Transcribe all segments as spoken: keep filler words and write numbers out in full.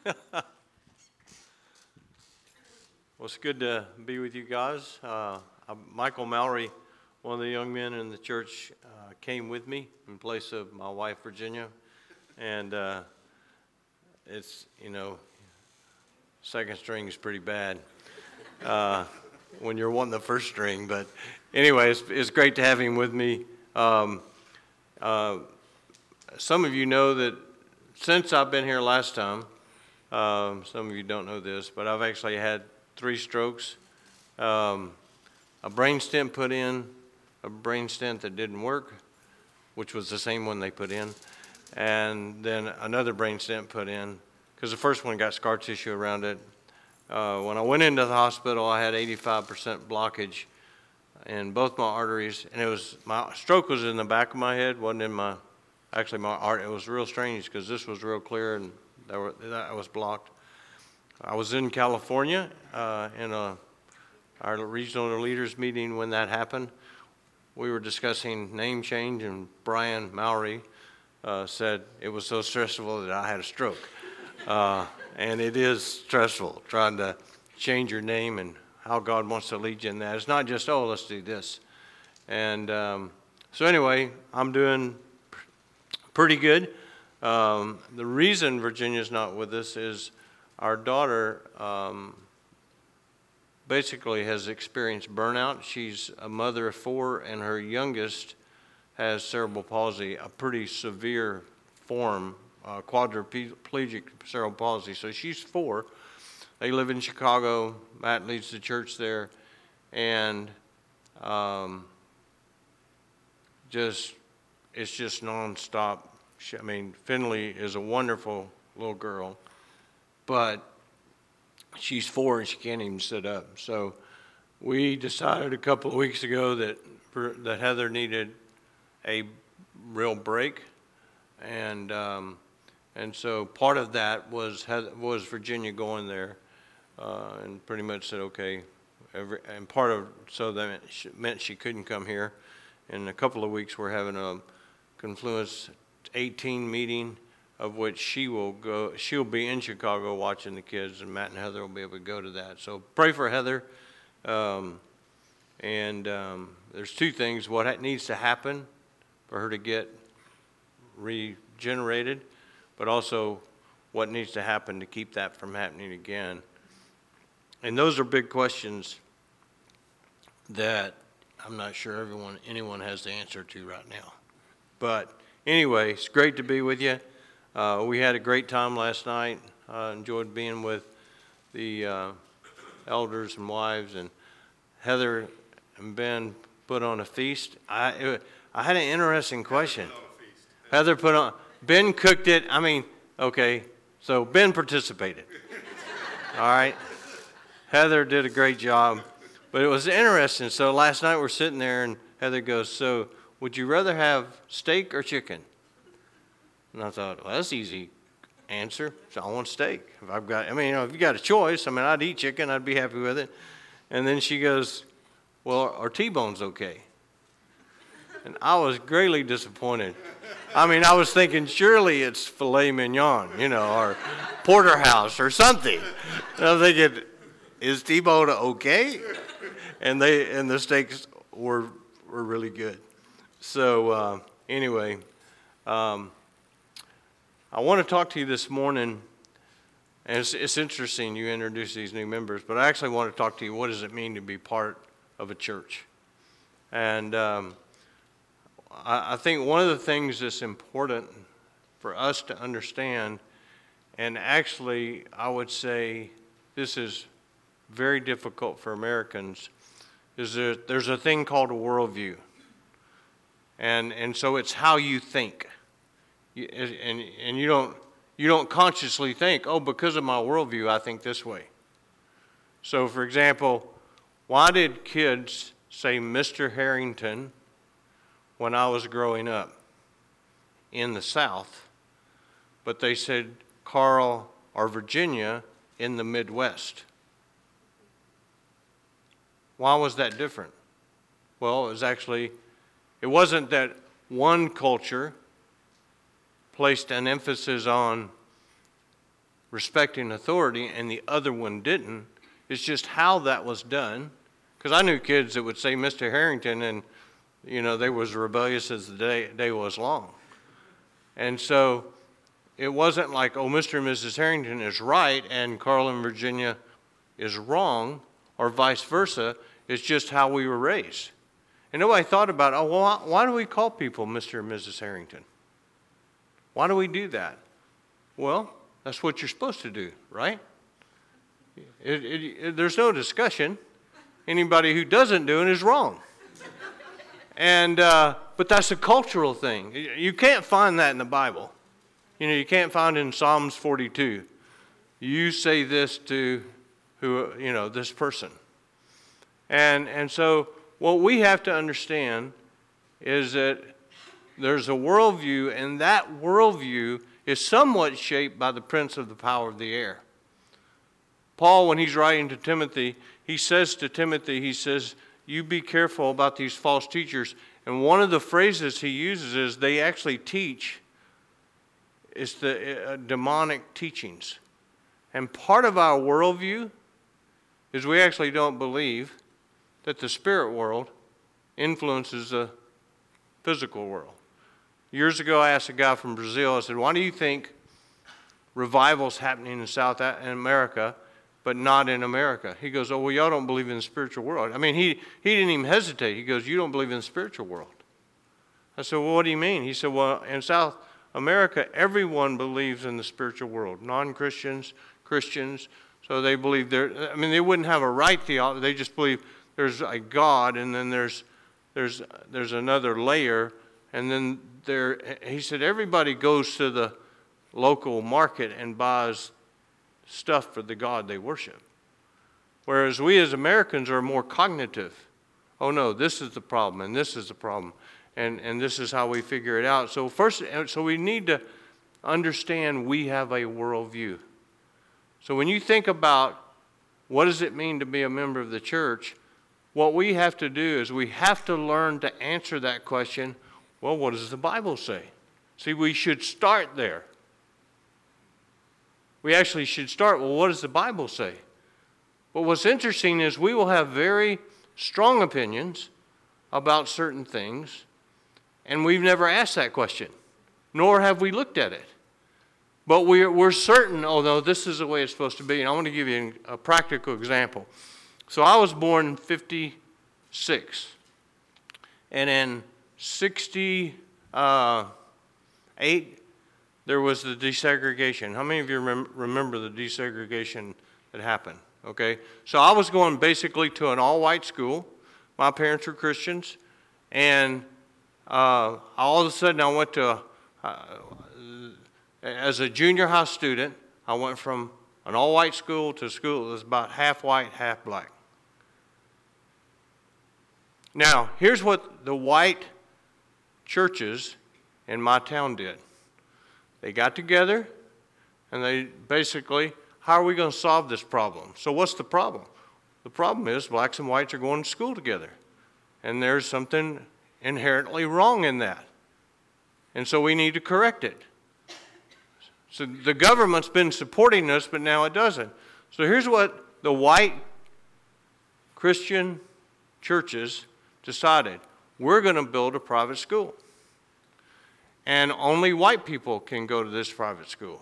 Well, it's good to be with you guys. Uh, Michael Mallory, one of the young men in the church, uh, came with me in place of my wife, Virginia. And uh, it's, you know, second string is pretty bad uh, when you're wanting the first string. But anyway, it's, it's great to have him with me. Um, uh, some of you know that since I've been here last time, um, some of you don't know this, but I've actually had three strokes, um, a brain stent put in, a brain stent that didn't work, which was the same one they put in, and then another brain stent put in, because the first one got scar tissue around it. Uh, when I went into the hospital, I had eighty-five percent blockage in both my arteries, and it was, my stroke was in the back of my head, wasn't in my, actually my art, it was real strange, because this was real clear, and that, were, that was blocked. I was in California uh, in a, our regional leaders meeting when that happened. We were discussing name change, and Brian Mallory uh, said it was so stressful that I had a stroke. Uh, and it is stressful trying to change your name and how God wants to lead you in that. It's not just, oh, let's do this. And um, so anyway, I'm doing pretty good. Um, the reason Virginia's not with us is our daughter um, basically has experienced burnout. She's a mother of four, and her youngest has cerebral palsy, a pretty severe form, uh, quadriplegic cerebral palsy. So she's four. They live in Chicago. Matt leads the church there. And um, just, it's just nonstop. She, I mean, Finley is a wonderful little girl, but she's four and she can't even sit up. So we decided a couple of weeks ago that that Heather needed a real break, and um, and so part of that was Heather, was Virginia going there, uh, and pretty much said okay. Every, and part of so that meant she couldn't come here. In a couple of weeks, we're having a Confluence eighteen meeting, of which she will go, she'll be in Chicago watching the kids, and Matt and Heather will be able to go to that. So pray for Heather. Um, and um, there's two things, what needs to happen for her to get regenerated, but also what needs to happen to keep that from happening again. And those are big questions that I'm not sure everyone, anyone has the answer to right now. But anyway, it's great to be with you. Uh, we had a great time last night. I uh, enjoyed being with the uh, elders and wives, and Heather and Ben put on a feast. I, it, I had an interesting question. Heather put on, Ben cooked it. I mean, okay, so Ben participated. All right. Heather did a great job, but it was interesting. So last night we're sitting there, and Heather goes, so would you rather have steak or chicken? And I thought, well, that's an easy answer. So I want steak. If I've got, I mean, you know, if you got a choice, I mean, I'd eat chicken. I'd be happy with it. And then she goes, well, are T-bones okay? And I was greatly disappointed. I mean, I was thinking, surely it's filet mignon, you know, or porterhouse or something. And I'm thinking, is T-bone okay? And they and the steaks were were really good. So uh, anyway. Um, I want to talk to you this morning, and it's, it's interesting you introduce these new members, but I actually want to talk to you, what does it mean to be part of a church? And um, I, I think one of the things that's important for us to understand, and actually I would say this is very difficult for Americans, is that there's a thing called a worldview. And, and so it's how you think. And, and you don't you don't consciously think, oh, because of my worldview, I think this way. So, for example, why did kids say Mister Harrington when I was growing up in the South, but they said Carl or Virginia in the Midwest? Why was that different? Well, it was actually, it wasn't that one culture placed an emphasis on respecting authority and the other one didn't. It's just how that was done. Because I knew kids that would say Mister Harrington, and, you know, they was rebellious as the day, day was long. And so it wasn't like, oh, Mister and Missus Harrington is right and Carl and Virginia is wrong, or vice versa. It's just how we were raised. And nobody thought about, oh, well, why do we call people Mister and Missus Harrington? Why do we do that? Well, that's what you're supposed to do, right? It, it, it, there's no discussion. Anybody who doesn't do it is wrong. And uh, but that's a cultural thing. You can't find that in the Bible. You know, you can't find it in Psalms forty-two. You say this to who, you know, this person. And and so what we have to understand is that there's a worldview, and that worldview is somewhat shaped by the prince of the power of the air. Paul, when he's writing to Timothy, he says to Timothy, he says, you be careful about these false teachers. And one of the phrases he uses is they actually teach, it's the uh, demonic teachings. And part of our worldview is we actually don't believe that the spirit world influences the physical world. Years ago, I asked a guy from Brazil, I said, why do you think revival's happening in South America, but not in America? He goes, oh, well, y'all don't believe in the spiritual world. I mean, he, he didn't even hesitate. He goes, you don't believe in the spiritual world. I said, well, what do you mean? He said, well, in South America, everyone believes in the spiritual world, non-Christians, Christians. So they believe there, I mean, they wouldn't have a right theology. They just believe there's a God, and then there's, there's, there's another layer. And then there, he said, everybody goes to the local market and buys stuff for the God they worship. Whereas we as Americans are more cognitive. Oh no, this is the problem, and this is the problem, and, and this is how we figure it out. So first, so we need to understand we have a worldview. So when you think about what does it mean to be a member of the church, what we have to do is we have to learn to answer that question, well, what does the Bible say? See, we should start there. We actually should start, well, what does the Bible say? But what's interesting is we will have very strong opinions about certain things, and we've never asked that question, nor have we looked at it. But we're, we're certain, oh, no, this is the way it's supposed to be. And I want to give you a practical example. So I was born in fifty-six, and in sixty-eight, there was the desegregation. How many of you rem- remember the desegregation that happened? Okay, so I was going basically to an all-white school. My parents were Christians, and uh, all of a sudden I went to, a, uh, as a junior high student, I went from an all-white school to a school that was about half white, half black. Now, here's what the white churches in my town did. They got together, and they basically, how are we going to solve this problem? So what's the problem? The problem is blacks and whites are going to school together, and there's something inherently wrong in that. And so we need to correct it. So the government's been supporting us, but now it doesn't. So here's what the white Christian churches decided. We're going to build a private school. And only white people can go to this private school.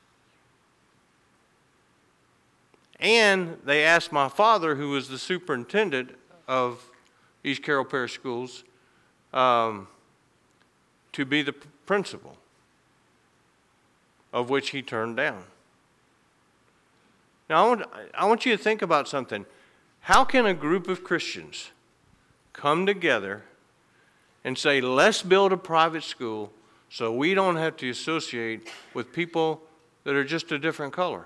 And they asked my father, who was the superintendent of East Carroll Parish Schools, um, to be the principal, of which he turned down. Now, I want, I want you to think about something. How can a group of Christians come together and say, let's build a private school so we don't have to associate with people that are just a different color?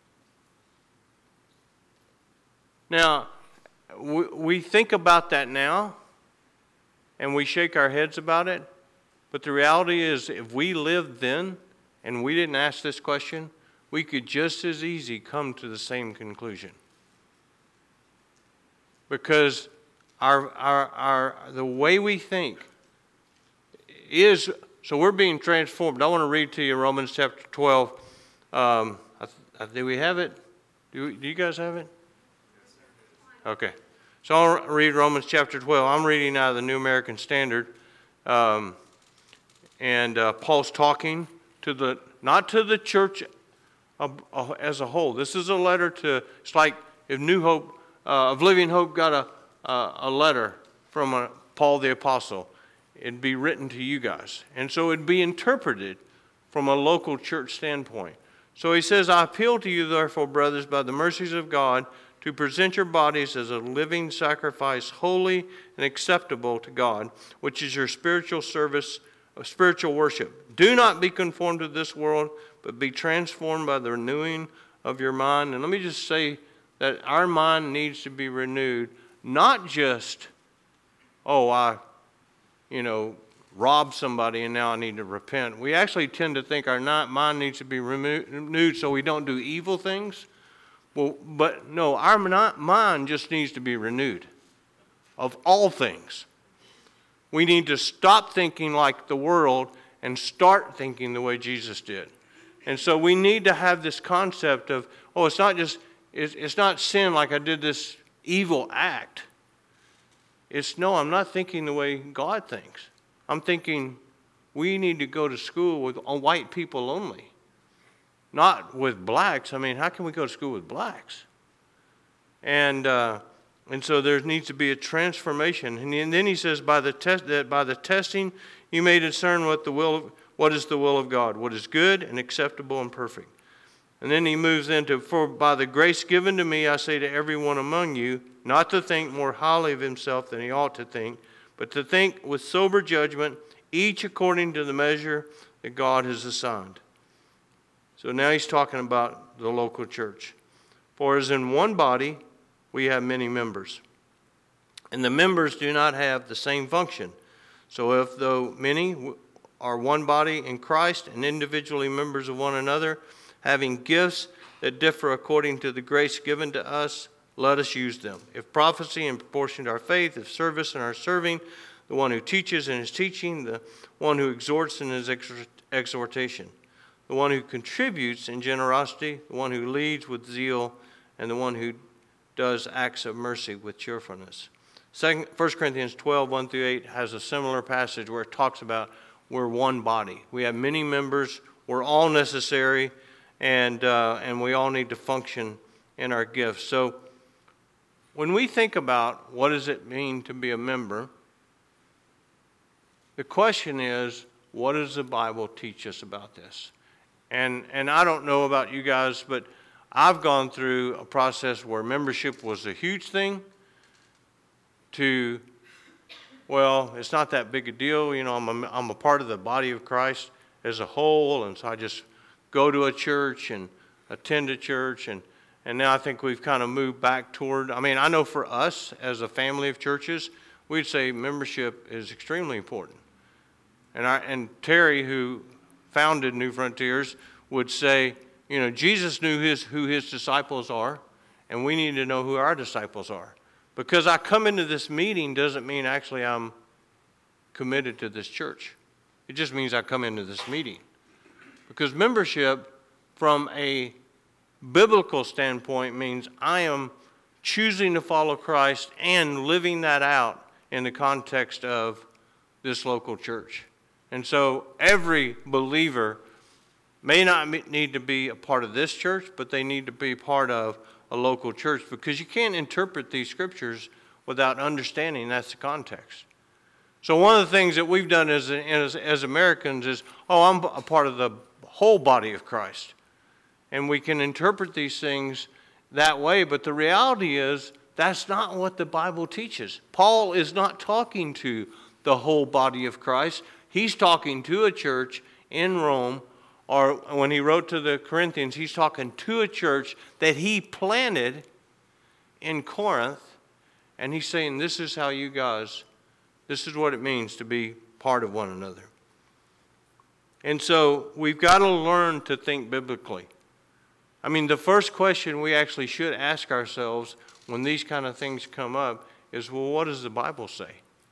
Now, we, we think about that now, and we shake our heads about it, but the reality is if we lived then and we didn't ask this question, we could just as easy come to the same conclusion. Because our, our, our, the way we think is, so we're being transformed. I want to read to you Romans chapter twelve. Um, uh, do we have it? Do, do you guys have it? Okay. So I'll read Romans chapter twelve. I'm reading out of the New American Standard. Um, and uh, Paul's talking to the, not to the church of, uh, as a whole. This is a letter to, it's like if New Hope, uh, of Living Hope got a, uh, a letter from a, Paul the Apostle. It'd be written to you guys. And so it'd be interpreted from a local church standpoint. So he says, I appeal to you, therefore, brothers, by the mercies of God, to present your bodies as a living sacrifice, holy and acceptable to God, which is your spiritual service, spiritual worship. Do not be conformed to this world, but be transformed by the renewing of your mind. And let me just say that our mind needs to be renewed, not just, oh, I, you know, robbed somebody and now I need to repent. We actually tend to think our mind needs to be renewed so we don't do evil things. Well, but no, our mind just needs to be renewed of all things. We need to stop thinking like the world and start thinking the way Jesus did. And so we need to have this concept of, oh, it's not just, it's, it's not sin like I did this evil act. It's, no, I'm not thinking the way God thinks. I'm thinking we need to go to school with white people only, not with blacks. I mean, how can we go to school with blacks? And uh, and so there needs to be a transformation. And then he says, by the test that by the testing you may discern what the will of, what is the will of God, what is good and acceptable and perfect. And then he moves into, for by the grace given to me, I say to everyone among you, not to think more highly of himself than he ought to think, but to think with sober judgment, each according to the measure that God has assigned. So now he's talking about the local church. For as in one body we have many members, and the members do not have the same function. So if though many are one body in Christ and individually members of one another, having gifts that differ according to the grace given to us, let us use them. If prophecy in proportion to our faith, if service in our serving, the one who teaches in his teaching, the one who exhorts in his exhortation, the one who contributes in generosity, the one who leads with zeal, and the one who does acts of mercy with cheerfulness. First Corinthians twelve, one through eight has a similar passage where it talks about we're one body. We have many members. We're all necessary, and uh, and we all need to function in our gifts. So when we think about what does it mean to be a member, the question is, what does the Bible teach us about this? And and I don't know about you guys, but I've gone through a process where membership was a huge thing to, well, it's not that big a deal. You know, I'm a, I'm a part of the body of Christ as a whole, and so I just go to a church and attend a church, and And now I think we've kind of moved back toward, I mean, I know for us as a family of churches, we'd say membership is extremely important. And I, and Terry, who founded New Frontiers, would say, you know, Jesus knew his, who his disciples are, and we need to know who our disciples are. Because I come into this meeting doesn't mean actually I'm committed to this church. It just means I come into this meeting. Because membership from a biblical standpoint means I am choosing to follow Christ and living that out in the context of this local church. And so every believer may not need to be a part of this church, but they need to be part of a local church, because you can't interpret these scriptures without understanding that's the context. So one of the things that we've done as, as, as Americans is, oh, I'm a part of the whole body of Christ. And we can interpret these things that way, but the reality is that's not what the Bible teaches. Paul is not talking to the whole body of Christ. He's talking to a church in Rome, or when he wrote to the Corinthians, he's talking to a church that he planted in Corinth, and he's saying, this is how you guys, this is what it means to be part of one another. And so we've got to learn to think biblically. I mean, the first question we actually should ask ourselves when these kind of things come up is, well, what does the Bible say?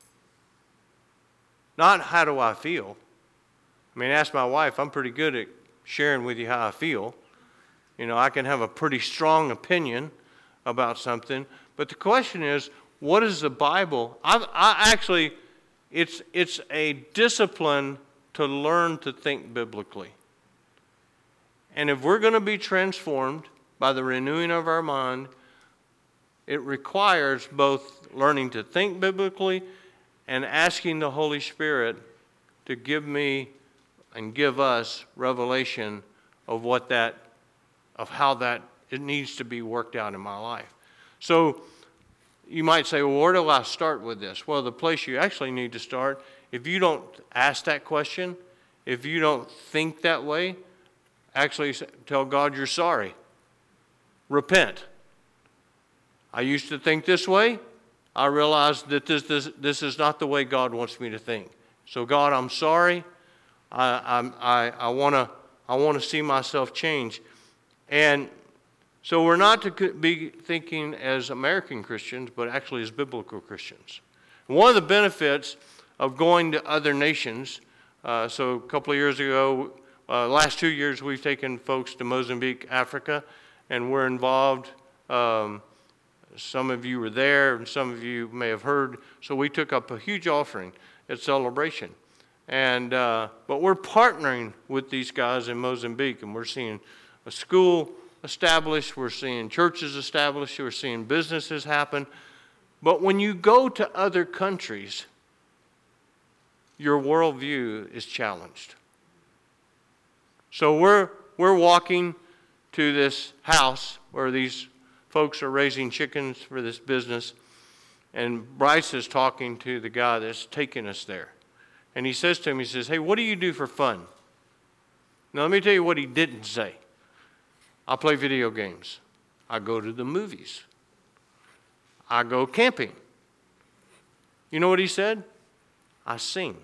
Not how do I feel. I mean, ask my wife. I'm pretty good at sharing with you how I feel. You know, I can have a pretty strong opinion about something, but the question is, what is the Bible? I, I actually, it's, it's a discipline to learn to think biblically. And if we're going to be transformed by the renewing of our mind, it requires both learning to think biblically and asking the Holy Spirit to give me and give us revelation of what that, of how that it needs to be worked out in my life. So you might say, well, where do I start with this? Well, the place you actually need to start, if you don't ask that question, if you don't think that way, actually tell God you're sorry. Repent. I used to think this way. I realized that this, this, this is not the way God wants me to think. So God, I'm sorry. I, I, I want to I want to see myself change. And so we're not to be thinking as American Christians, but actually as biblical Christians. And one of the benefits of going to other nations, uh, so a couple of years ago, uh, last two years we've taken folks to Mozambique, Africa, and we're involved. Um, some of you were there, and some of you may have heard. So we took up a huge offering at Celebration. And, uh, but we're partnering with these guys in Mozambique, and we're seeing a school established, we're seeing churches established, we're seeing businesses happen. But when you go to other countries, your worldview is challenged. So we're, we're walking to this house where these folks are raising chickens for this business, and Bryce is talking to the guy that's taking us there. And he says to him, he says, hey, what do you do for fun? Now, let me tell you what he didn't say. I play video games. I go to the movies. I go camping. You know what he said? I sing.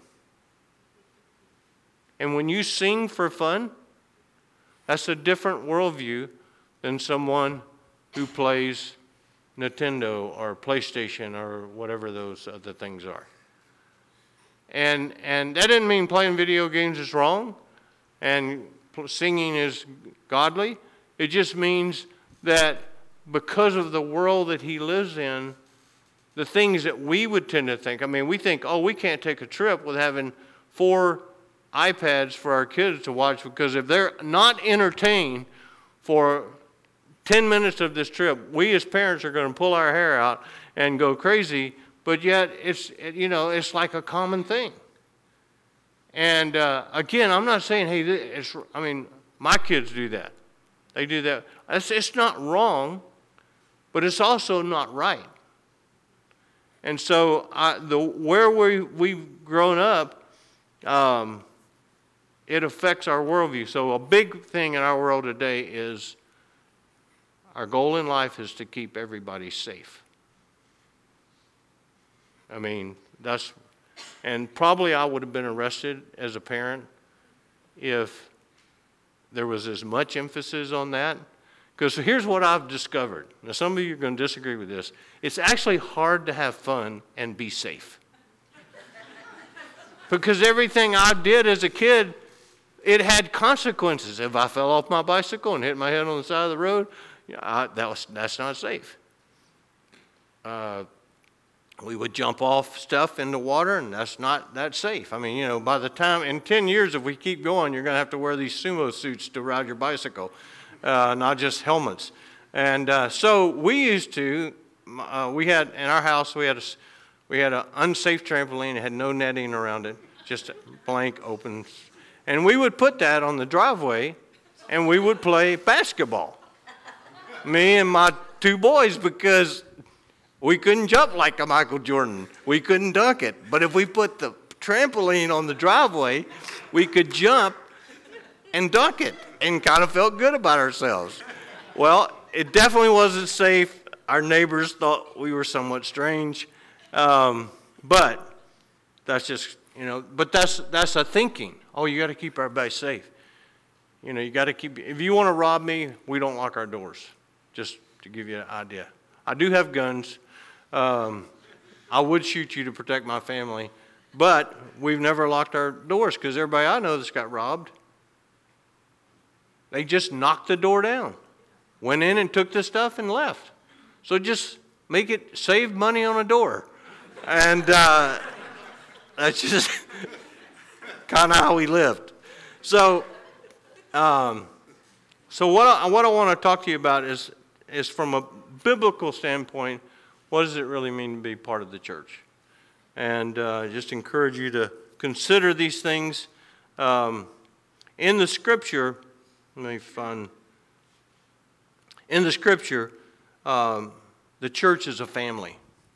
And when you sing for fun, that's a different worldview than someone who plays Nintendo or PlayStation or whatever those other things are. And and that didn't mean playing video games is wrong and singing is godly. It just means that because of the world that he lives in, the things that we would tend to think, I mean, we think, oh, we can't take a trip with having four iPads for our kids to watch, because if they're not entertained for ten minutes of this trip, we as parents are going to pull our hair out and go crazy. But yet, it's, you know, it's like a common thing. And uh, again, I'm not saying, hey, it's, I mean, my kids do that. They do that. It's, it's not wrong, but it's also not right. And so I, the, where we, we've grown up, um, it affects our worldview. So a big thing in our world today is our goal in life is to keep everybody safe. I mean, that's, and probably I would have been arrested as a parent if there was as much emphasis on that. Because here's what I've discovered. Now, some of you are going to disagree with this. It's actually hard to have fun and be safe. Because everything I did as a kid, it had consequences. If I fell off my bicycle and hit my head on the side of the road, you know, I, that was, that's not safe. Uh, We would jump off stuff in the water, and that's not that safe. I mean, you know, by the time, in ten years, if we keep going, you're going to have to wear these sumo suits to ride your bicycle, uh, not just helmets. And uh, so we used to, uh, we had, in our house, we had a, we had an unsafe trampoline. It had no netting around it, just a blank open. And we would put that on the driveway, and we would play basketball. Me and my two boys, because we couldn't jump like a Michael Jordan. We couldn't dunk it. But if we put the trampoline on the driveway, we could jump and dunk it and kind of felt good about ourselves. Well, it definitely wasn't safe. Our neighbors thought we were somewhat strange. Um, but that's just, you know, but that's that's a thinking. Oh, you got to keep everybody safe. You know, you got to keep, if you want to rob me, we don't lock our doors, just to give you an idea. I do have guns. Um, I would shoot you to protect my family, but we've never locked our doors because everybody I know that's got robbed They just knocked the door down, went in and took the stuff and left. So just make it, save money on a door. And uh, that's just kind of how we lived. So, um, so what I, what I want to talk to you about is, is from a biblical standpoint, what does it really mean to be part of the church? And uh, just encourage you to consider these things. Um, in the scripture, let me find, in the scripture, um, the church is a family.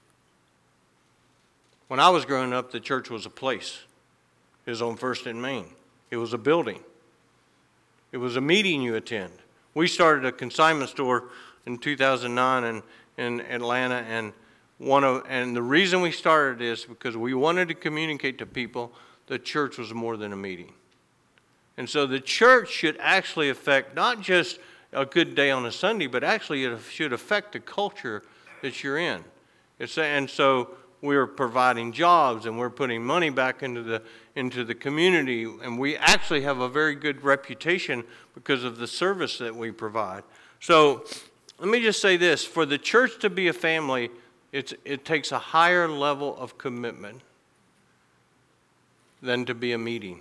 When I was growing up, the church was a place. It was on First and Main. It was a building. It was a meeting you attend. We started a consignment store in two thousand nine in, in Atlanta, and one of and the reason we started is because we wanted to communicate to people the church was more than a meeting. And so the church should actually affect not just a good day on a Sunday, but actually it should affect the culture that you're in. It's, and so we're providing jobs, and we're putting money back into the into the community, and we actually have a very good reputation because of the service that we provide. So let me just say this: for the church to be a family, it's, it takes a higher level of commitment than to be a meeting.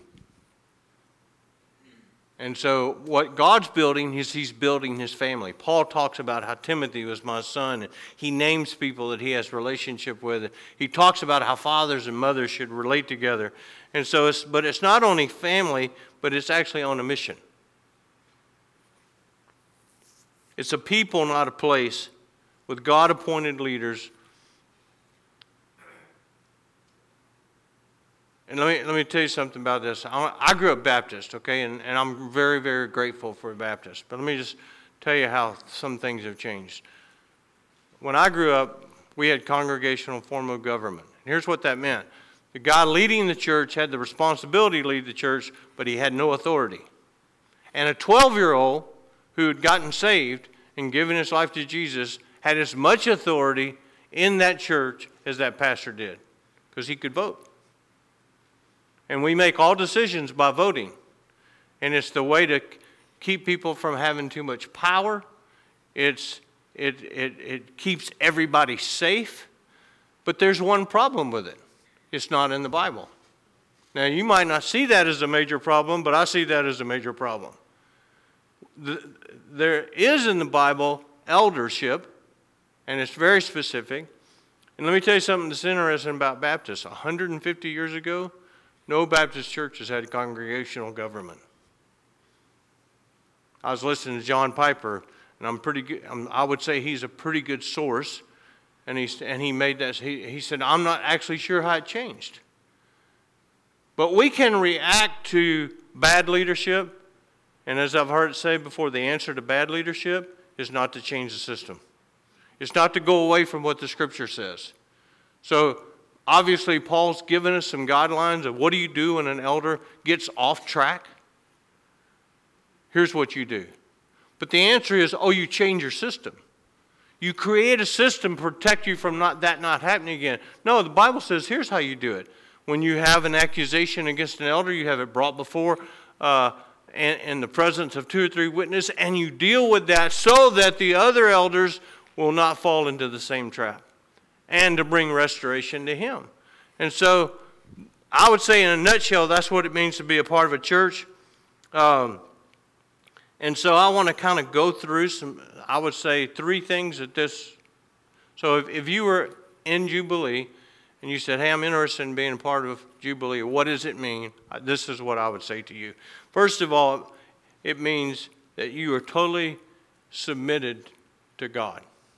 And so what God's building is he's building his family. Paul talks about how Timothy was my son, and he names people that he has relationship with. He talks about how fathers and mothers should relate together. And so it's, but it's not only family, but it's actually on a mission. It's a people, not a place, with God-appointed leaders. And let me, let me tell you something about this. I, I grew up Baptist, okay, and, and I'm very, very grateful for Baptist. But let me just tell you how some things have changed. When I grew up, we had congregational form of government. And here's what that meant. The guy leading the church had the responsibility to lead the church, but he had no authority. And a twelve-year-old who had gotten saved and given his life to Jesus had as much authority in that church as that pastor did, because he could vote. And we make all decisions by voting. And it's the way to keep people from having too much power. It's, it, it, it keeps everybody safe. But there's one problem with it. It's not in the Bible. Now, you might not see that as a major problem, but I see that as a major problem. The, there is in the Bible eldership, and it's very specific. And let me tell you something that's interesting about Baptists. one hundred fifty years ago, no Baptist churches had congregational government. I was listening to John Piper, and I'm pretty good, I'm, I would say he's a pretty good source. And he, and he made that, he, he said, I'm not actually sure how it changed. But we can react to bad leadership. And as I've heard it say before, the answer to bad leadership is not to change the system. It's not to go away from what the Scripture says. So obviously, Paul's given us some guidelines of what do you do when an elder gets off track? Here's what you do. But the answer is, oh, you change your system. You create a system to protect you from not, that not happening again. No, the Bible says here's how you do it. When you have an accusation against an elder, you have it brought before uh, in, in the presence of two or three witnesses, and you deal with that so that the other elders will not fall into the same trap, and to bring restoration to him. And so I would say in a nutshell, that's what it means to be a part of a church. Um, and so I want to kind of go through some, I would say three things that this, so if, if you were in Jubilee and you said, hey, I'm interested in being a part of Jubilee, what does it mean? This is what I would say to you. First of all, it means that you are totally submitted to God.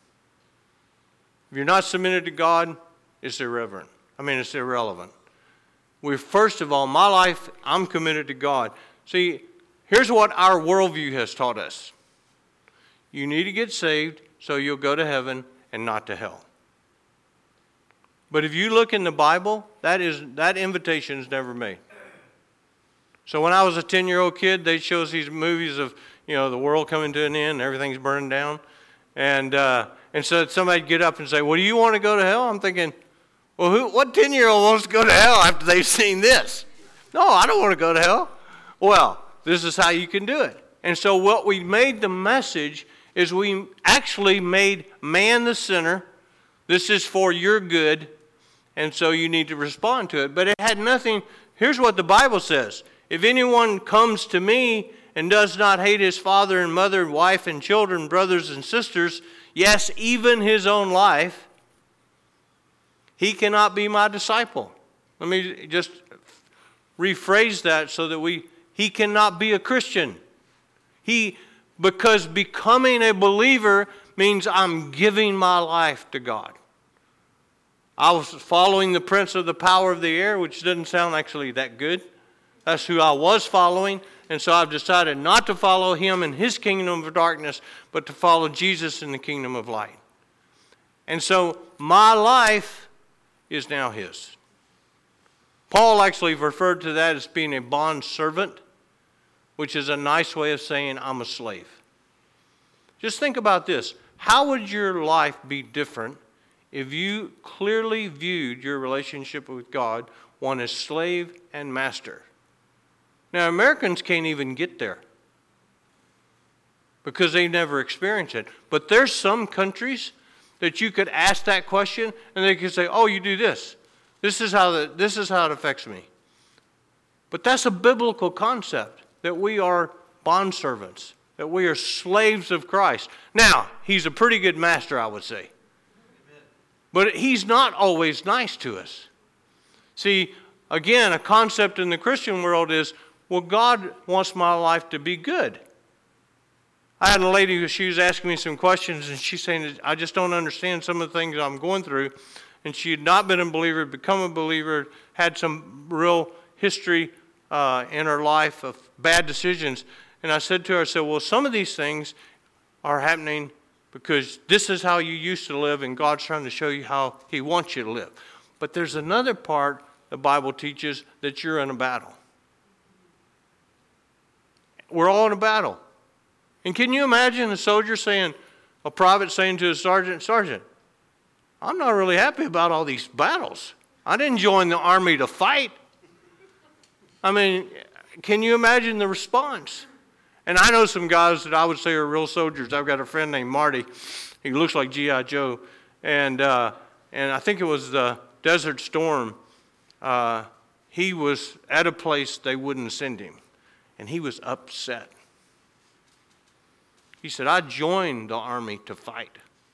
If you're not submitted to God, it's irreverent. I mean, it's irrelevant. We first of all, my life, I'm committed to God. See, here's what our worldview has taught us. You need to get saved so you'll go to heaven and not to hell. But if you look in the Bible, that is that invitation is never made. So when I was a ten-year-old kid, they show us these movies of, you know, the world coming to an end, and everything's burning down. And uh, and so somebody'd get up and say, well, do you want to go to hell? I'm thinking, well, who, what ten-year-old wants to go to hell after they've seen this? No, I don't want to go to hell. Well, this is how you can do it. And so what we made the message is we actually made man the sinner. This is for your good, and so you need to respond to it. But it had nothing. Here's what the Bible says. If anyone comes to me and does not hate his father and mother, wife and children, brothers and sisters, yes, even his own life, he cannot be my disciple. Let me just rephrase that so that we, he cannot be a Christian. He, because becoming a believer means I'm giving my life to God. I was following the prince of the power of the air, which doesn't sound actually that good. That's who I was following. And so I've decided not to follow him in his kingdom of darkness, but to follow Jesus in the kingdom of light. And so my life is now his. Paul actually referred to that as being a bond servant, which is a nice way of saying I'm a slave. Just think about this. How would your life be different if you clearly viewed your relationship with God, one as slave and master? Now, Americans can't even get there because they never experienced it. But there's some countries that you could ask that question and they could say, oh, you do this. This is how, the, this is how it affects me. But that's a biblical concept, that we are bondservants, that we are slaves of Christ. Now, he's a pretty good master, I would say. But he's not always nice to us. See, again, a concept in the Christian world is, well, God wants my life to be good. I had a lady who she was asking me some questions, and she's saying, I just don't understand some of the things I'm going through. And she had not been a believer, become a believer, had some real history uh, in her life of bad decisions. And I said to her, I said, well, some of these things are happening because this is how you used to live, and God's trying to show you how he wants you to live. But there's another part the Bible teaches, that you're in a battle. We're all in a battle. And can you imagine a soldier saying, a private saying to a sergeant, Sergeant, I'm not really happy about all these battles. I didn't join the army to fight. I mean, can you imagine the response? And I know some guys that I would say are real soldiers. I've got a friend named Marty. He looks like G I Joe. And, uh, and I think it was the Desert Storm. Uh, he was at a place they wouldn't send him. And he was upset. He said, I joined the army to fight.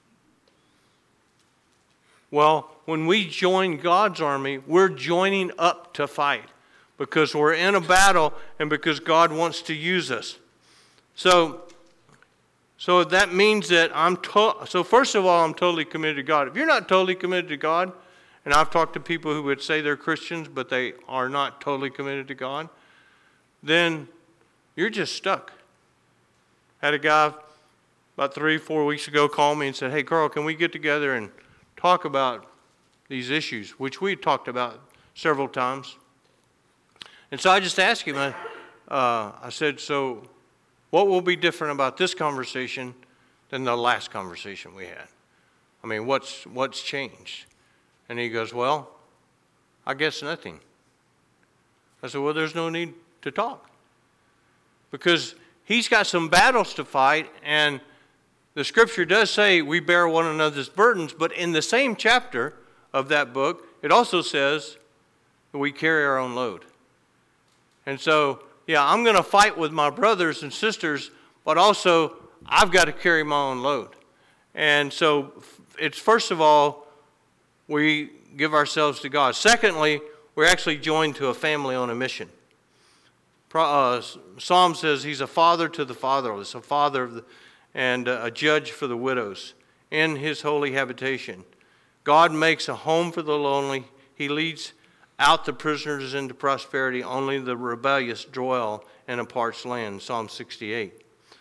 Well, when we join God's army, we're joining up to fight because we're in a battle and because God wants to use us. So, so that means that I'm, to- so first of all, I'm totally committed to God. If you're not totally committed to God, and I've talked to people who would say they're Christians, but they are not totally committed to God, then you're just stuck. Had a guy about three, four weeks ago call me and said, hey, Carl, can we get together and talk about these issues, which we talked about several times. And so I just asked him, I, uh, I said, so what will be different about this conversation than the last conversation we had? I mean, what's, what's changed? And he goes, well, I guess nothing. I said, well, there's no need to talk. Because he's got some battles to fight, and the scripture does say we bear one another's burdens, but in the same chapter of that book, it also says that we carry our own load. And so, yeah, I'm going to fight with my brothers and sisters, but also I've got to carry my own load. And so it's first of all, we give ourselves to God. Secondly, we're actually joined to a family on a mission. Uh, Psalm says he's a father to the fatherless, a father of the, and a judge for the widows in his holy habitation. God makes a home for the lonely. He leads out the prisoners into prosperity. Only the rebellious dwell in a parched land, Psalm sixty-eight.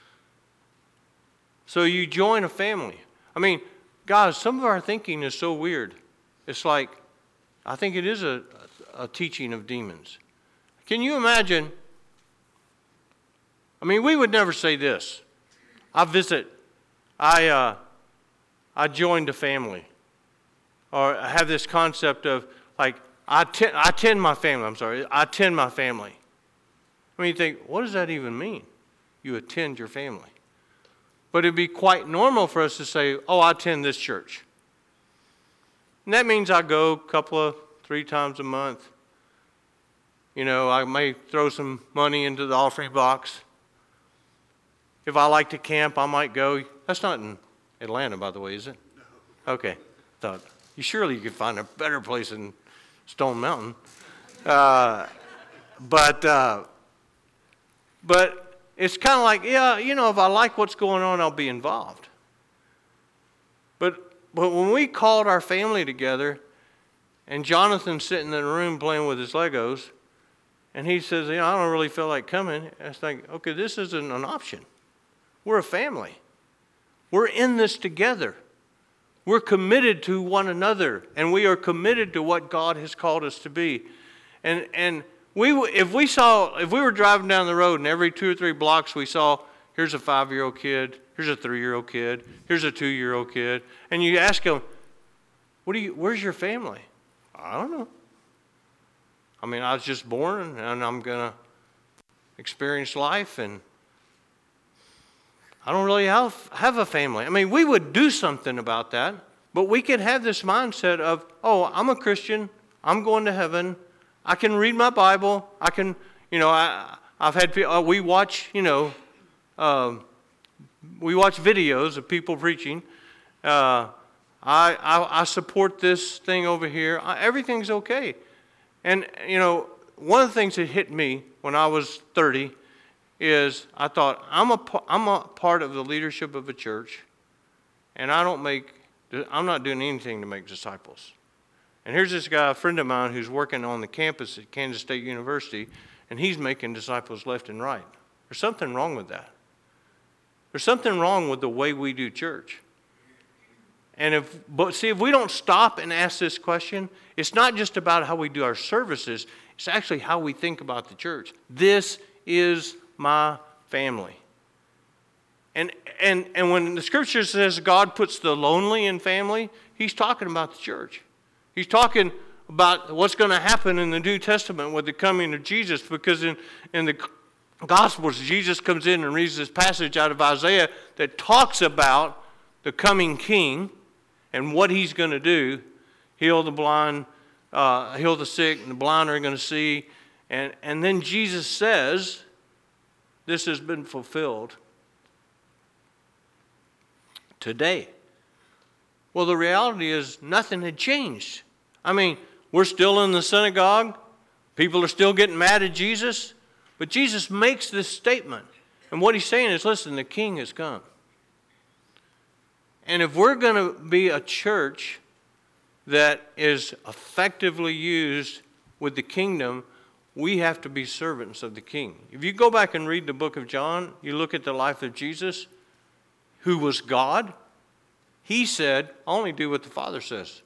So you join a family. I mean, guys, some of our thinking is so weird. It's like, I think it is a, a teaching of demons. Can you imagine? I mean, we would never say this. I visit, I, uh, I joined a family. Or I have this concept of, like, I, ten, I tend my family, I'm sorry, I tend my family. I mean, you think, what does that even mean? you attend your family. But it'd be quite normal for us to say, oh, I attend this church. And that means I go a couple of, three times a month. You know, I may throw some money into the offering box. If I like to camp, I might go. That's not in Atlanta, by the way, is it? No. Okay. Thought, you surely you could find a better place than Stone Mountain. Uh, but, uh, but it's kind of like, yeah, you know, if I like what's going on, I'll be involved. But, but when we called our family together, and Jonathan's sitting in the room playing with his Legos, and he says, you know, I don't really feel like coming. I was like, okay, this isn't an option. We're a family. We're in this together. We're committed to one another, and we are committed to what God has called us to be. And and we if we saw if we were driving down the road and every two or three blocks we saw, here's a five-year-old kid, here's a three-year-old kid, here's a two-year-old kid, and you ask them, what do you? Where's your family? I don't know. I mean, I was just born, and I'm gonna experience life, and I don't really have, have a family. I mean, we would do something about that, but we could have this mindset of, oh, I'm a Christian, I'm going to heaven, I can read my Bible, I can, you know, I, I've had, uh, we watch, you know, um, we watch videos of people preaching. Uh, I, I, I support this thing over here. I, everything's okay. And, you know, one of the things that hit me when I was thirty is I thought, I'm a, I'm a part of the leadership of a church, and I don't make, I'm not doing anything to make disciples. And here's this guy, a friend of mine, who's working on the campus at Kansas State University, and he's making disciples left and right. There's something wrong with that. There's something wrong with the way we do church. And if, but see, if we don't stop and ask this question, it's not just about how we do our services, it's actually how we think about the church. This is my family. And, and, and when the scripture says God puts the lonely in family, he's talking about the church. He's talking about what's going to happen in the New Testament with the coming of Jesus, because in, in the Gospels, Jesus comes in and reads this passage out of Isaiah that talks about the coming king and what he's going to do. Heal the blind, uh, heal the sick, and the blind are going to see. And, and then Jesus says, this has been fulfilled today. Well, the reality is nothing had changed. I mean, we're still in the synagogue. People are still getting mad at Jesus. But Jesus makes this statement. And what he's saying is, listen, the king has come. And if we're going to be a church that is effectively used with the kingdom, we have to be servants of the king. If you go back and read the book of John, you look at the life of Jesus, who was God. He said, only do what the Father says.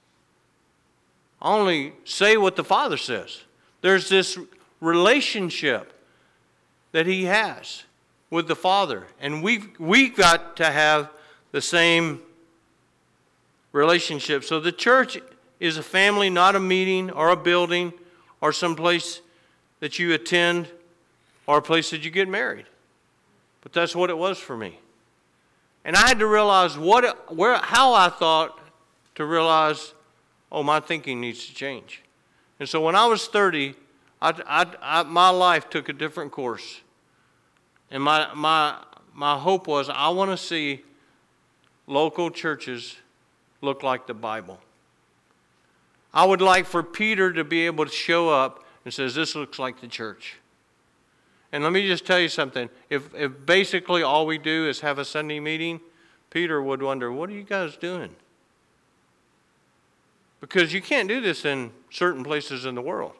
Only say what the Father says. There's this relationship that he has with the Father. And we've, we've got to have the same relationship. So the church is a family, not a meeting or a building or some place that you attend or a place that you get married. But that's what it was for me. And I had to realize what, where, how I thought to realize, oh, my thinking needs to change. And so when I was thirty, I, I, I, my life took a different course. And my, my, my hope was I want to see local churches look like the Bible. I would like for Peter to be able to show up and says, this looks like the church. And let me just tell you something. If, if basically all we do is have a Sunday meeting, Peter would wonder, what are you guys doing? Because you can't do this in certain places in the world.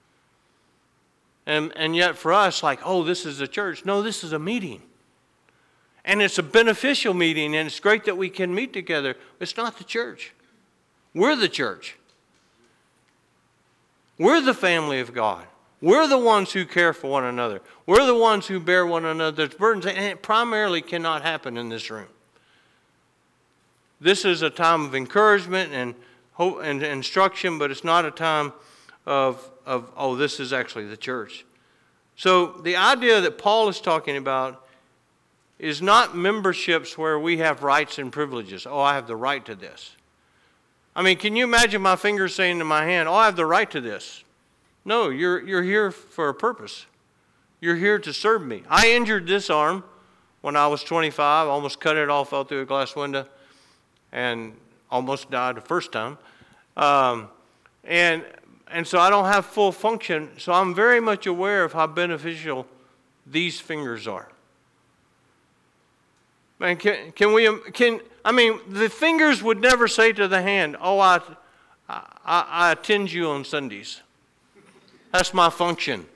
And, and yet for us, like, oh, this is a church. No, this is a meeting. And it's a beneficial meeting, and it's great that we can meet together. It's not the church. We're the church. We're the family of God. We're the ones who care for one another. We're the ones who bear one another's burdens, and it primarily cannot happen in this room. This is a time of encouragement and hope and instruction, but it's not a time of, of, oh, this is actually the church. So the idea that Paul is talking about is not memberships where we have rights and privileges. Oh, I have the right to this. I mean, can you imagine my finger saying to my hand, oh, I have the right to this? No, you're, you're here for a purpose. You're here to serve me. I injured this arm when I was twenty-five, almost cut it off, fell through a glass window, and almost died the first time. Um, and, and so I don't have full function, so I'm very much aware of how beneficial these fingers are. Man, can, can we, can, I mean, the fingers would never say to the hand, oh, I, I, I attend you on Sundays. That's my function.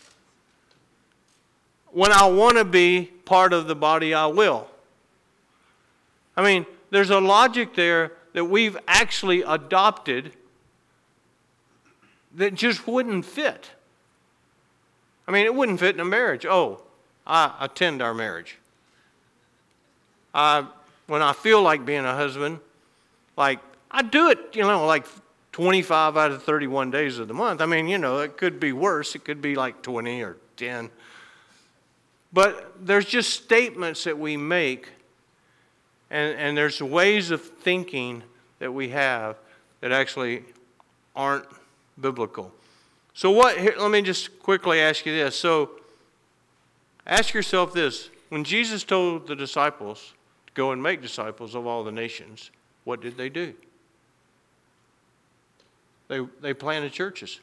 When I want to be part of the body, I will. I mean, there's a logic there that we've actually adopted that just wouldn't fit. I mean, it wouldn't fit in a marriage. Oh, I attend our marriage. I, when I feel like being a husband, like, I do it, you know, like twenty-five out of thirty-one days of the month. I mean, you know, it could be worse. It could be like twenty or ten. But there's just statements that we make, and, and there's ways of thinking that we have that actually aren't biblical. So what, here, let me just quickly ask you this. So ask yourself this. When Jesus told the disciples to go and make disciples of all the nations, what did they do? They, they planted churches.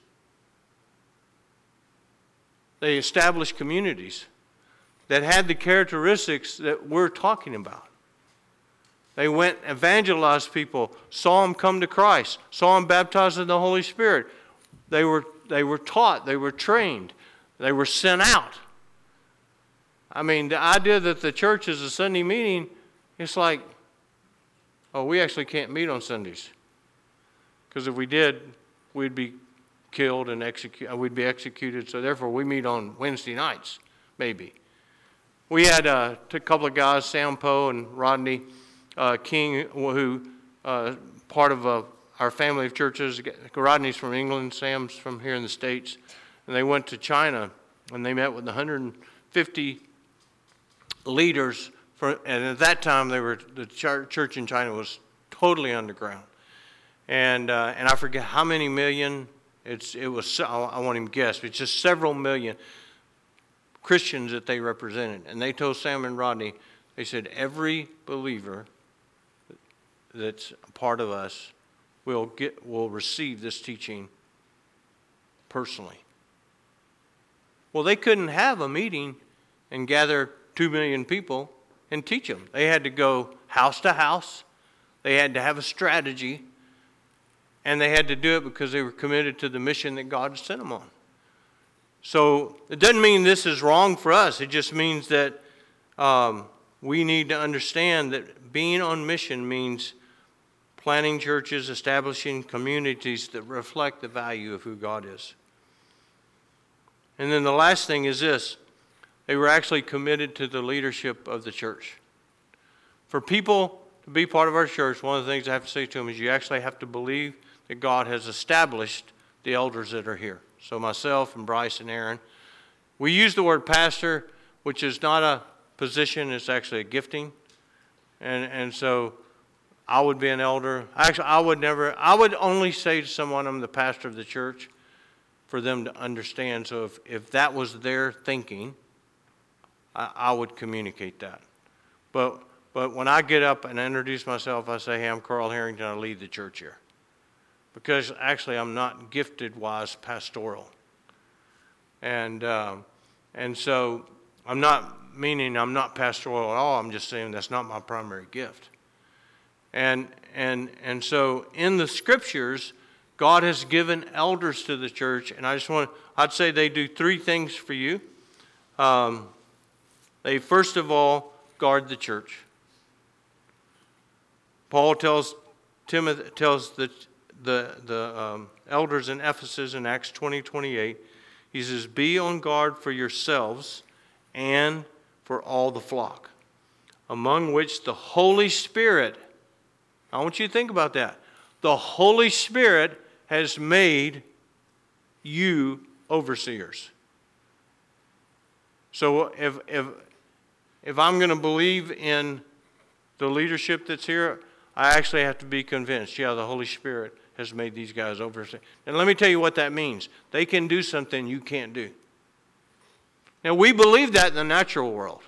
They established communities that had the characteristics that we're talking about. They went, evangelized people, saw them come to Christ, saw them baptized in the Holy Spirit. They were, they were taught, they were trained, they were sent out. I mean, the idea that the church is a Sunday meeting, it's like, oh, we actually can't meet on Sundays. Because if we did, we'd be killed and executed, we'd be executed, so therefore we meet on Wednesday nights, maybe. We had uh, a couple of guys, Sam Poe and Rodney uh, King, who uh, part of uh, our family of churches. Rodney's from England, Sam's from here in the States. And they went to China, and they met with one hundred fifty leaders. For, and at that time, they were the church in China was totally underground. And uh, and I forget how many million, it's, it was, I won't even guess, but it's just several million Christians that they represented. And they told Sam and Rodney, they said, every believer that's a part of us will get will receive this teaching personally. Well, they couldn't have a meeting and gather two million people and teach them. They had to go house to house. They had to have a strategy. And they had to do it because they were committed to the mission that God sent them on. So it doesn't mean this is wrong for us. It just means that um, we need to understand that being on mission means planting churches, establishing communities that reflect the value of who God is. And then the last thing is this. They were actually committed to the leadership of the church. For people to be part of our church, one of the things I have to say to them is you actually have to believe that God has established the elders that are here. So myself and Bryce and Aaron, we use the word pastor, which is not a position, it's actually a gifting. And and so I would be an elder. Actually, I would never, I would only say to someone, I'm the pastor of the church, for them to understand. So if, if that was their thinking, I, I would communicate that. But but when I get up and I introduce myself, I say, hey, I'm Carl Harrington, I lead the church here. Because actually I'm not gifted-wise pastoral. And um, and so I'm not meaning I'm not pastoral at all. I'm just saying that's not my primary gift. And and and so in the scriptures, God has given elders to the church, and I just want I'd say they do three things for you. Um, they first of all guard the church. Paul tells Timothy tells the the the um, elders in Ephesus in Acts twenty twenty-eight. He says, "Be on guard for yourselves and for all the flock, among which the Holy Spirit." I want you to think about that. The Holy Spirit has made you overseers. So if if if I'm going to believe in the leadership that's here, I actually have to be convinced, yeah, the Holy Spirit has made these guys overseers. And let me tell you what that means. They can do something you can't do. Now, we believe that in the natural world.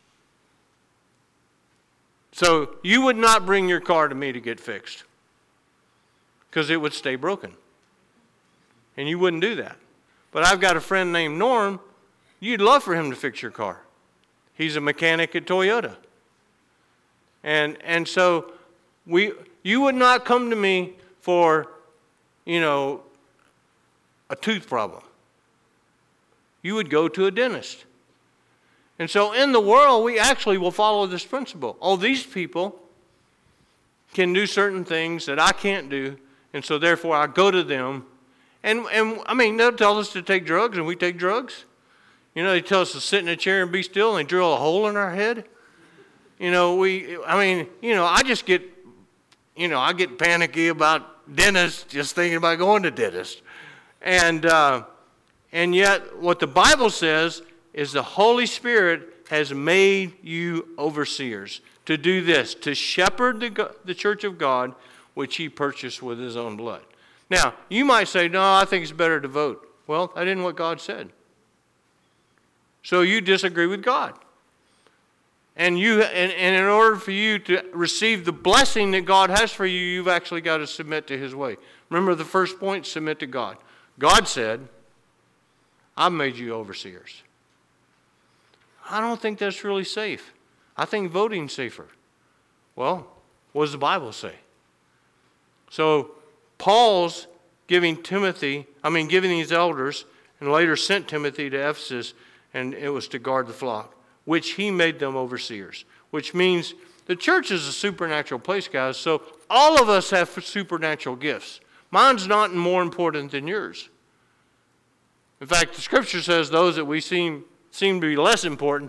So you would not bring your car to me to get fixed because it would stay broken. And you wouldn't do that. But I've got a friend named Norm. You'd love for him to fix your car. He's a mechanic at Toyota. And and so we you would not come to me for, you know, a tooth problem. You would go to a dentist. And so in the world, we actually will follow this principle. Oh, these people can do certain things that I can't do, and so therefore I go to them. And, and I mean, they'll tell us to take drugs, and we take drugs. You know, they tell us to sit in a chair and be still, and they drill a hole in our head. You know, we, I mean, you know, I just get, you know, I get panicky about dentists just thinking about going to dentists. And, uh, and yet, what the Bible says is the Holy Spirit has made you overseers to do this, to shepherd the, the church of God, which he purchased with his own blood. Now, you might say, no, I think it's better to vote. Well, that isn't what God said. So you disagree with God. And, you, and, and in order for you to receive the blessing that God has for you, you've actually got to submit to his way. Remember the first point, submit to God. God said, I've made you overseers. I don't think that's really safe. I think voting's safer. Well, what does the Bible say? So Paul's giving Timothy, I mean giving these elders, and later sent Timothy to Ephesus, and it was to guard the flock, which he made them overseers, which means the church is a supernatural place, guys, so all of us have supernatural gifts. Mine's not more important than yours. In fact, the scripture says those that we seem seem to be less important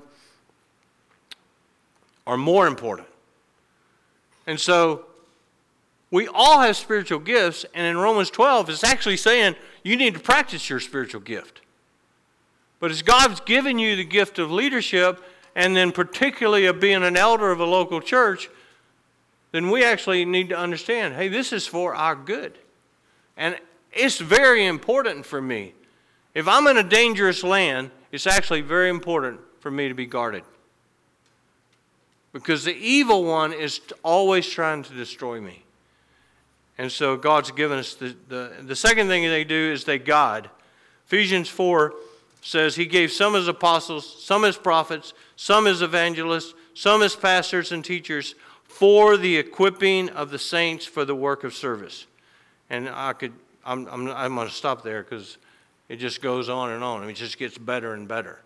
are more important. And so we all have spiritual gifts, and in Romans twelve, it's actually saying you need to practice your spiritual gift. But as God's given you the gift of leadership, and then particularly of being an elder of a local church, then we actually need to understand, hey, this is for our good. And it's very important for me. If I'm in a dangerous land, it's actually very important for me to be guarded. Because the evil one is always trying to destroy me. And so God's given us the, the, the second thing they do is they guide. Ephesians four says he gave some as apostles, some as prophets, some as evangelists, some as pastors and teachers for the equipping of the saints for the work of service. And I could, I'm, I'm, I'm going to stop there because it just goes on and on. I mean, it just gets better and better.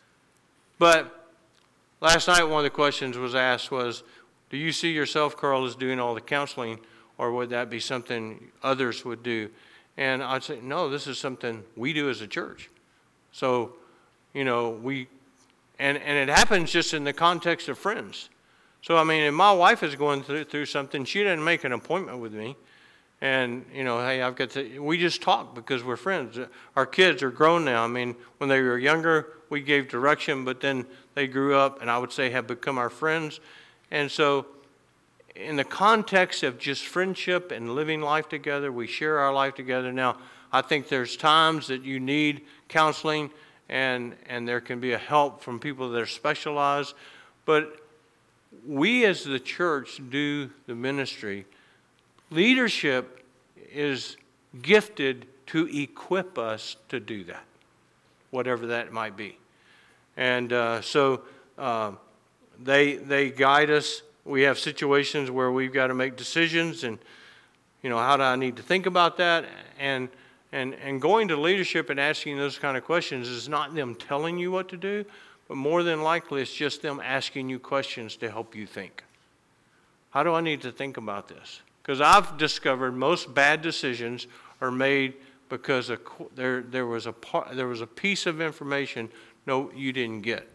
But last night, one of the questions was asked was, do you see yourself, Carl, as doing all the counseling, or would that be something others would do? And I'd say, no, this is something we do as a church. So, you know, we, and, and it happens just in the context of friends. So, I mean, if my wife is going through, through something, she didn't make an appointment with me. And, you know, hey, I've got to, we just talk because we're friends. Our kids are grown now. I mean, when they were younger, we gave direction, but then they grew up and I would say have become our friends. And so in the context of just friendship and living life together, we share our life together. Now, I think there's times that you need counseling and, and there can be a help from people that are specialized. But we as the church do the ministry. Leadership is gifted to equip us to do that, whatever that might be. And uh, so uh, they they guide us. We have situations where we've got to make decisions, and you know, how do I need to think about that? And and and going to leadership and asking those kind of questions is not them telling you what to do, but more than likely it's just them asking you questions to help you think. How do I need to think about this? Because I've discovered most bad decisions are made because a, there there was a part, there was a piece of information no you didn't get,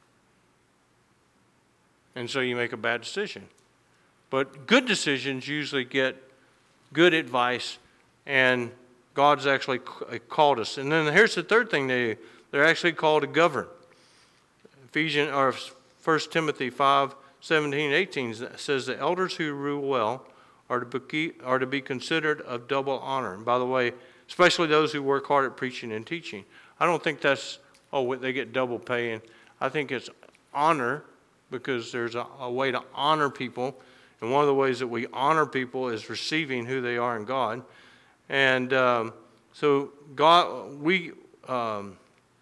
and so you make a bad decision. But good decisions usually get good advice, and God's actually called us. And then here's the third thing they do: they're actually called to govern. Ephesians or First Timothy five, seventeen, eighteen says the elders who rule well are to be, are to be considered of double honor. And by the way, especially those who work hard at preaching and teaching. I don't think that's, oh, they get double pay. And I think it's honor, because there's a, a way to honor people. And one of the ways that we honor people is receiving who they are in God. And um, so God, we, um,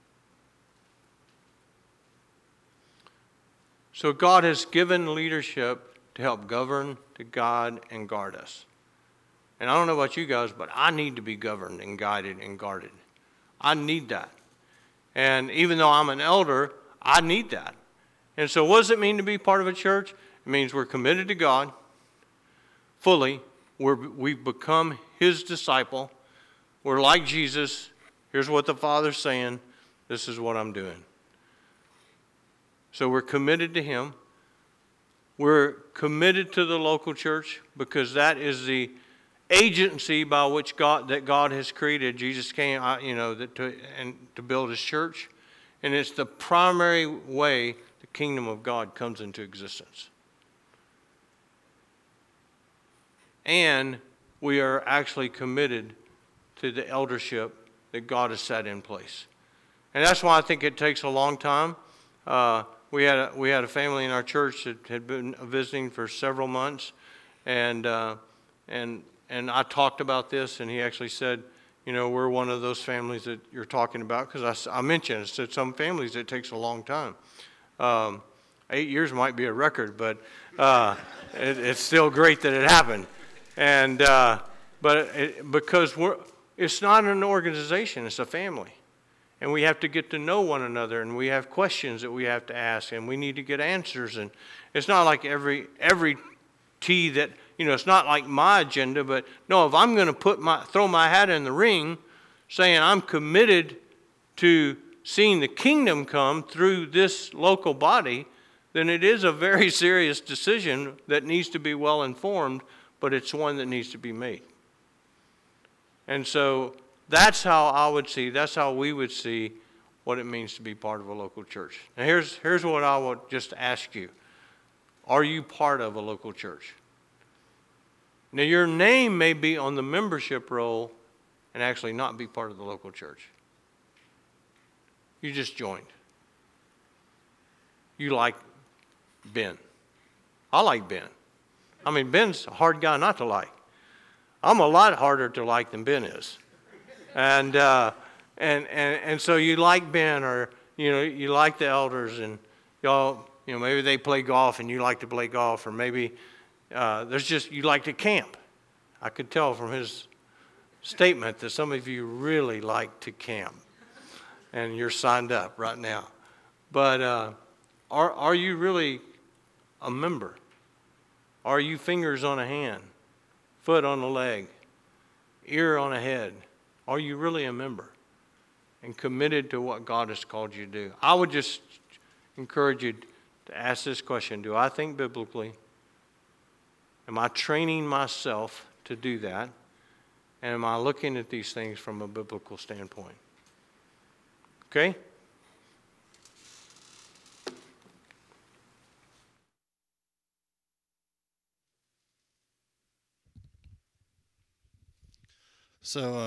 so God has given leadership to help govern, to guide, and guard us. And I don't know about you guys, but I need to be governed and guided and guarded. I need that. And even though I'm an elder, I need that. And so what does it mean to be part of a church? It means we're committed to God fully. We're, we've become his disciple. We're like Jesus. Here's what the Father's saying. This is what I'm doing. So we're committed to him. We're committed to the local church because that is the agency by which God, that God has created. Jesus came, you know, that to, and to build his church. And it's the primary way the kingdom of God comes into existence. And we are actually committed to the eldership that God has set in place. And that's why I think it takes a long time. Uh, we had a, we had a family in our church that had been visiting for several months, and uh, and and I talked about this, and he actually said, you know, we're one of those families that you're talking about, because I, I mentioned, I said some families it takes a long time. Um, eight years might be a record, but uh, it, it's still great that it happened. And uh, but it, because we're, it's not an organization, it's a family. And we have to get to know one another, and we have questions that we have to ask, and we need to get answers. And it's not like every every tea that, you know, it's not like my agenda, but no, if I'm going to put my throw my hat in the ring, saying I'm committed to seeing the kingdom come through this local body, then it is a very serious decision that needs to be well informed, but it's one that needs to be made. And so that's how I would see, that's how we would see what it means to be part of a local church. Now here's, here's what I would just ask you. Are you part of a local church? Now your name may be on the membership roll and actually not be part of the local church. You just joined. You like Ben. I like Ben. I mean, Ben's a hard guy not to like. I'm a lot harder to like than Ben is. And, uh, and, and, and so you like Ben, or, you know, you like the elders, and y'all, you know, maybe they play golf and you like to play golf, or maybe uh, there's just, you like to camp. I could tell from his statement that some of you really like to camp, and you're signed up right now. But uh, are, are you really a member? Are you fingers on a hand, foot on a leg, ear on a head? Are you really a member and committed to what God has called you to do? I would just encourage you to ask this question. Do I think biblically? Am I training myself to do that? And am I looking at these things from a biblical standpoint? Okay? So, uh